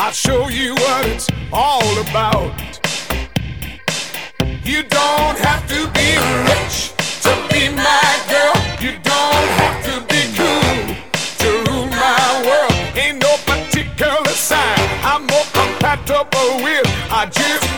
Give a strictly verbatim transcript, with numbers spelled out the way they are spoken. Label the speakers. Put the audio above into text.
Speaker 1: I'll show you what it's all about. You don't have to be rich to be my girl. You don't have to be cool to rule my world. Ain't no particular sign I'm more compatible with. I just